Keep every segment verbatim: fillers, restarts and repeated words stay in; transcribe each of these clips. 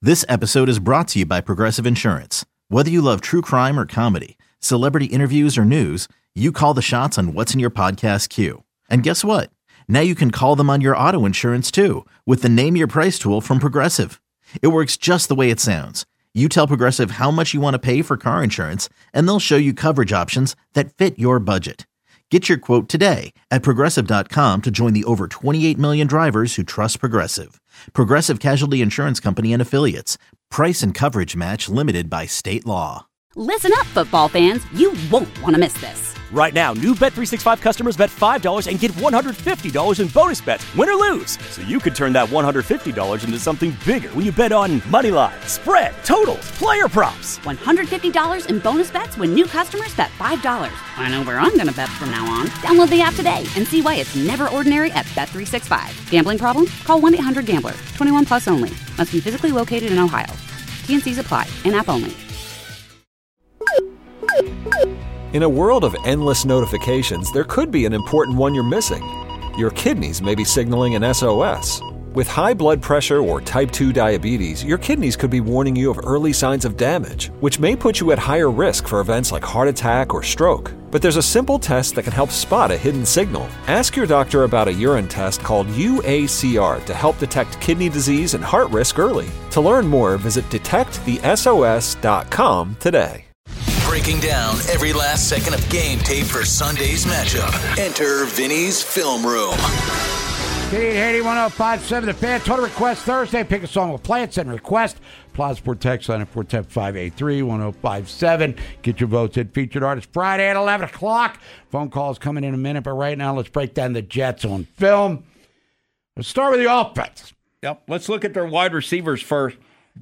This episode is brought to you by Progressive Insurance. Whether you love true crime or comedy, celebrity interviews or news, you call the shots on what's in your podcast queue. And guess what? Now you can call them on your auto insurance too with the Name Your Price tool from Progressive. It works just the way it sounds. You tell Progressive how much you want to pay for car insurance, and they'll show you coverage options that fit your budget. Get your quote today at Progressive dot com to join the over twenty-eight million drivers who trust Progressive. Progressive Casualty Insurance Company and Affiliates. Price and coverage match limited by state law. Listen up, football fans. You won't want to miss this. Right now, new Bet three sixty-five customers bet five dollars and get one hundred fifty dollars in bonus bets, win or lose. So you could turn that one hundred fifty dollars into something bigger when you bet on money line, spread, totals, player props. one hundred fifty dollars in bonus bets when new customers bet five dollars. I know where I'm going to bet from now on. Download the app today and see why it's never ordinary at Bet three sixty-five. Gambling problem? Call one eight hundred gambler. twenty-one plus only. Must be physically located in Ohio. T and C's apply. In-app only. In a world of endless notifications, there could be an important one you're missing. Your kidneys may be signaling an S O S. With high blood pressure or type two diabetes, your kidneys could be warning you of early signs of damage, which may put you at higher risk for events like heart attack or stroke. But there's a simple test that can help spot a hidden signal. Ask your doctor about a urine test called U A C R to help detect kidney disease and heart risk early. To learn more, visit detect the S O S dot com today. Breaking down every last second of game tape for Sunday's matchup. Enter Vinny's Film Room. eight eighty, one oh five seven, The Fan. Total request Thursday. Pick a song, we'll play it, send request. Plaza Sport text line at four one zero, five eight three, one oh five seven. Get your votes in. Featured artist Friday at eleven o'clock. Phone calls coming in a minute, but right now let's break down the Jets on film. Let's start with the offense. Yep. Let's look at their wide receivers first.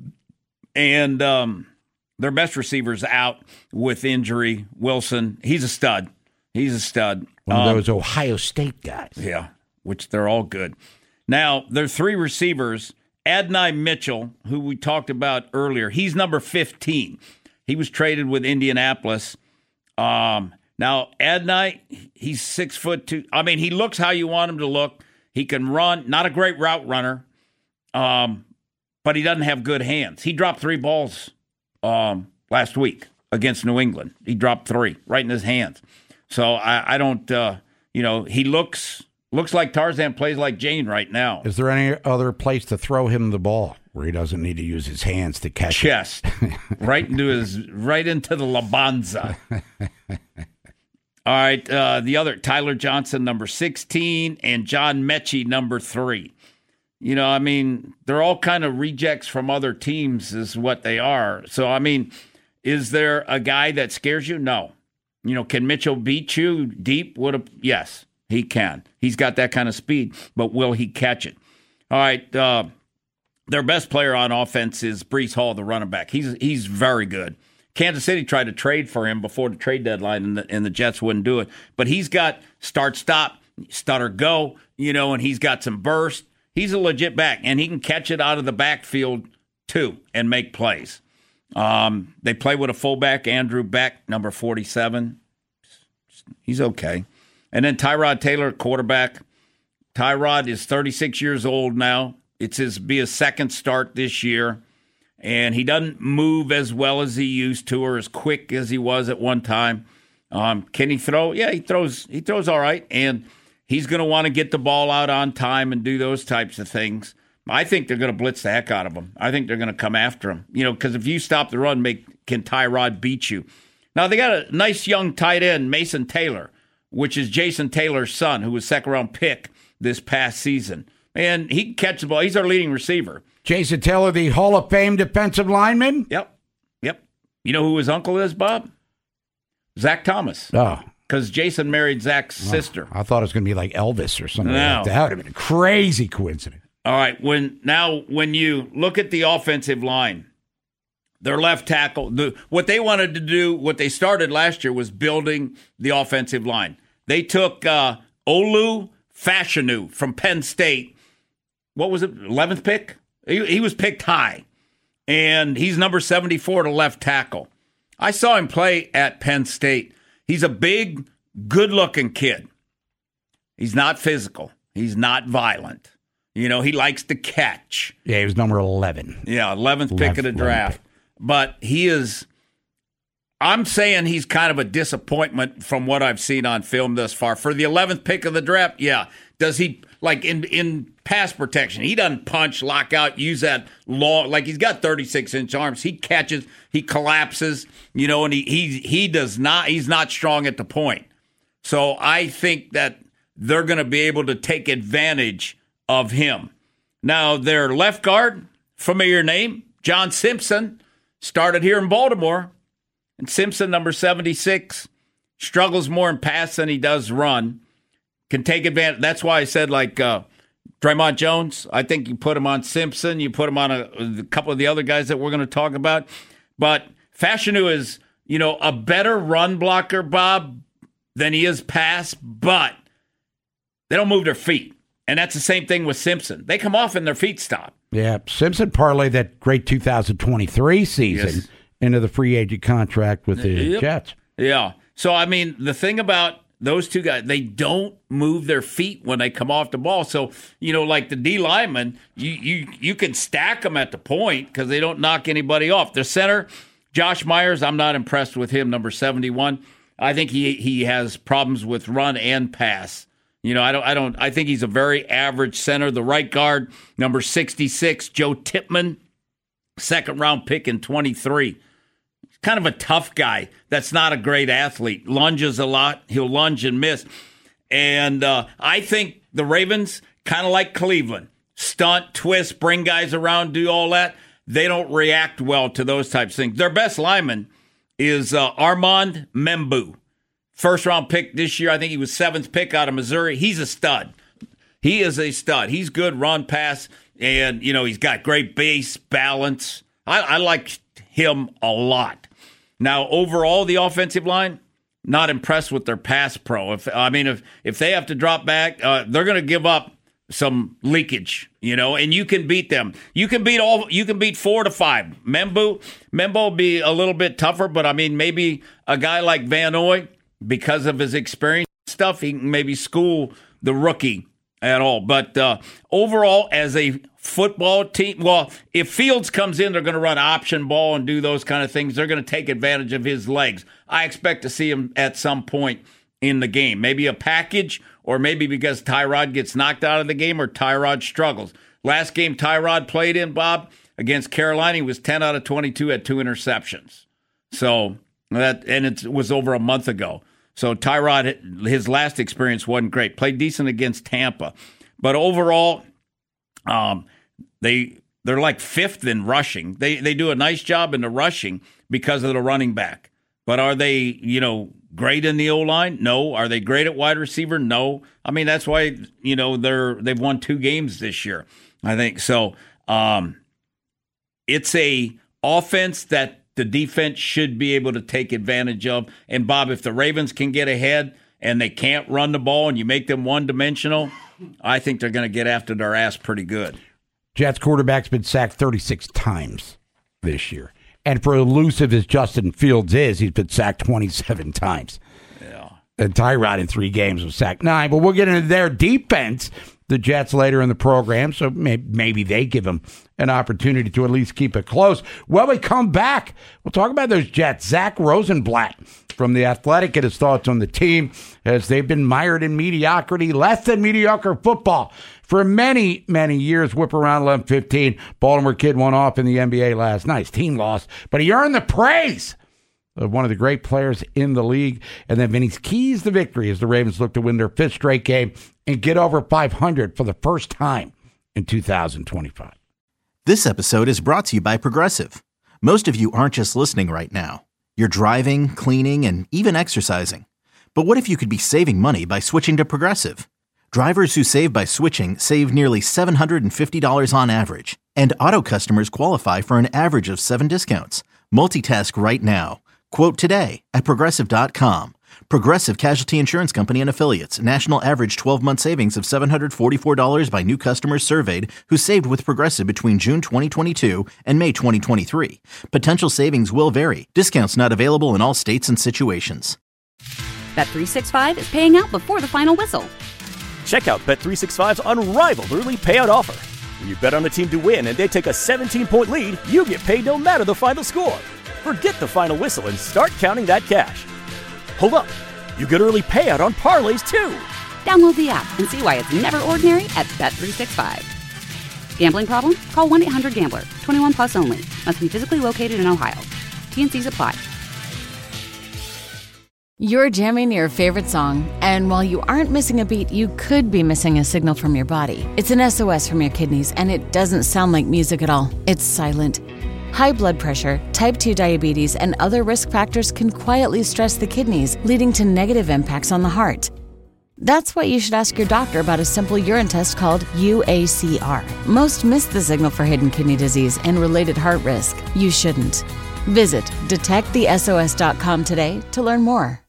And um, their best receivers out with injury. Wilson, he's a stud. He's a stud. One of um, those Ohio State guys. Yeah, which they're all good. Now, their three receivers, Adonai Mitchell, who we talked about earlier, he's number fifteen. He was traded with Indianapolis. Um, now, Adonai, he's six foot two. I mean, he looks how you want him to look. He can run, not a great route runner, um, but he doesn't have good hands. He dropped three balls um, last week against New England. He dropped three right in his hands. So I, I don't, uh, you know, he looks looks like Tarzan, plays like Jane right now. Is there any other place to throw him the ball where he doesn't need to use his hands to catch Chest. it? right into his, right into the Labanza. All right, uh, the other, Tyler Johnson, number sixteen, and John Mechie, number three. You know, I mean, they're all kind of rejects from other teams is what they are. So, I mean, is there a guy that scares you? No. You know, can Mitchell beat you deep? Would a, yes, he can. He's got that kind of speed, but will he catch it? All right, uh, their best player on offense is Breece Hall, the running back. He's he's very good. Kansas City tried to trade for him before the trade deadline, and the, and the Jets wouldn't do it. But he's got start, stop, stutter, go, you know, and he's got some burst. He's a legit back, and he can catch it out of the backfield, too, and make plays. Um, they play with a fullback, Andrew Beck, number forty-seven. He's okay. And then Tyrod Taylor, quarterback. Tyrod is thirty-six years old now. It's his be his second start this year. And he doesn't move as well as he used to or as quick as he was at one time. Um, can he throw? Yeah, he throws. He throws all right. And he's going to want to get the ball out on time and do those types of things. I think they're going to blitz the heck out of him. I think they're going to come after him. You know, because if you stop the run, make can Tyrod beat you? Now, they got a nice young tight end, Mason Taylor, which is Jason Taylor's son, who was second-round pick this past season. And he can catch the ball. He's our leading receiver. Jason Taylor, the Hall of Fame defensive lineman? Yep. Yep. You know who his uncle is, Bob? Zach Thomas. Oh. Because Jason married Zach's oh, sister. I thought it was going to be like Elvis or something no. like that. That would have been a crazy coincidence. All right. When now, when you look at the offensive line, their left tackle, the, what they wanted to do, what they started last year was building the offensive line. They took uh, Olu Fashanu from Penn State. What was it? eleventh pick? He, he was picked high. And he's number seventy-four to left tackle. I saw him play at Penn State. He's a big, good-looking kid. He's not physical. He's not violent. You know, he likes to catch. Yeah, he was number eleven. Yeah, eleventh pick of the draft. Pick. But he is, I'm saying he's kind of a disappointment from what I've seen on film thus far. For the eleventh pick of the draft, yeah. Does he, like in, in pass protection, he doesn't punch, lock out, use that long, like he's got thirty-six inch arms. He catches, he collapses, you know, and he, he, he does not, he's not strong at the point. So I think that they're going to be able to take advantage of him. Now, their left guard, familiar name, John Simpson, started here in Baltimore. And Simpson, number seventy-six, struggles more in pass than he does run. Can take advantage. That's why I said, like, uh, Draymond Jones, I think you put him on Simpson. You put him on a, a couple of the other guys that we're going to talk about. But Fashanu is, you know, a better run blocker, Bob, than he is pass, but they don't move their feet. And that's the same thing with Simpson. They come off and their feet stop. Yeah, Simpson parlayed that great two thousand twenty-three season yes. into the free agent contract with the yep. Jets. Yeah. So, I mean, the thing about those two guys, they don't move their feet when they come off the ball. So, you know, like the D lineman, you you, you can stack them at the point because they don't knock anybody off. The center, Josh Myers, I'm not impressed with him, number seventy-one. I think he he has problems with run and pass. You know, I don't I don't I think he's a very average center. The right guard, number sixty-six, Joe Tippmann, second round pick in twenty-three. Kind of a tough guy. That's not a great athlete. Lunges a lot. He'll lunge and miss. And uh, I think the Ravens, kind of like Cleveland, stunt, twist, bring guys around, do all that. They don't react well to those types of things. Their best lineman is uh, Armand Membu. First round pick this year. I think he was seventh pick out of Missouri. He's a stud. He is a stud. He's good run, pass, and, you know, he's got great base, balance. I, I like him a lot. Now, overall, the offensive line, not impressed with their pass pro. If I mean, if if they have to drop back, uh, they're going to give up some leakage, you know, and you can beat them. You can beat all. You can beat four to five. Membu, Membu will be a little bit tougher, but I mean, maybe a guy like Van Noy, because of his experience stuff, he can maybe school the rookie at all. But uh, overall, as a football team, well, if Fields comes in, they're going to run option ball and do those kind of things. They're going to take advantage of his legs. I expect to see him at some point in the game. Maybe a package, or maybe because Tyrod gets knocked out of the game or Tyrod struggles. Last game Tyrod played in, Bob, against Carolina, he was ten out of twenty-two, had two interceptions. So that, and it was over a month ago. So Tyrod, his last experience wasn't great. Played decent against Tampa. But overall, um, they, they're like fifth in rushing. They they do a nice job in the rushing because of the running back. But are they, you know, great in the O-line? No. Are they great at wide receiver? No. I mean, that's why, you know, they're, they've won two games this year, I think. So um, it's a offense that the defense should be able to take advantage of. And, Bob, if the Ravens can get ahead and they can't run the ball and you make them one-dimensional, I think they're going to get after their ass pretty good. Jets quarterback's been sacked thirty-six times this year. And for elusive as Justin Fields is, he's been sacked twenty-seven times. Yeah. And Tyrod in three games was sacked nine. But we'll get into their defense, the Jets, later in the program, so maybe they give them an opportunity to at least keep it close. When we come back, we'll talk about those Jets. Zach Rosenblatt from The Athletic, get his thoughts on the team as they've been mired in mediocrity, less than mediocre football for many, many years. Whip around eleven fifteen. Baltimore kid went off in the N B A last night. His team lost, but he earned the praise of one of the great players in the league. And then Vinny's keys to victory as the Ravens look to win their fifth straight game and get over five hundred for the first time in two thousand twenty-five. This episode is brought to you by Progressive. Most of you aren't just listening right now. You're driving, cleaning, and even exercising. But what if you could be saving money by switching to Progressive? Drivers who save by switching save nearly seven hundred fifty dollars on average. And auto customers qualify for an average of seven discounts. Multitask right now. Quote today at Progressive dot com. Progressive Casualty Insurance Company and Affiliates. National average twelve-month savings of seven hundred forty-four dollars by new customers surveyed who saved with Progressive between June twenty twenty-two and May twenty twenty-three. Potential savings will vary. Discounts not available in all states and situations. Bet three sixty-five is paying out before the final whistle. Check out Bet three sixty-five's unrivaled early payout offer. When you bet on a team to win and they take a seventeen-point lead, you get paid no matter the final score. Forget the final whistle and start counting that cash. Hold up. You get early payout on parlays, too. Download the app and see why it's never ordinary at Bet three sixty-five. Gambling problem? Call one eight hundred gambler. twenty-one plus only. Must be physically located in Ohio. T N Cs apply. You're jamming your favorite song, and while you aren't missing a beat, you could be missing a signal from your body. It's an S O S from your kidneys, and it doesn't sound like music at all. It's silent. High blood pressure, type two diabetes, and other risk factors can quietly stress the kidneys, leading to negative impacts on the heart. That's why you should ask your doctor about a simple urine test called U A C R. Most miss the signal for hidden kidney disease and related heart risk. You shouldn't. Visit detect the S O S dot com today to learn more.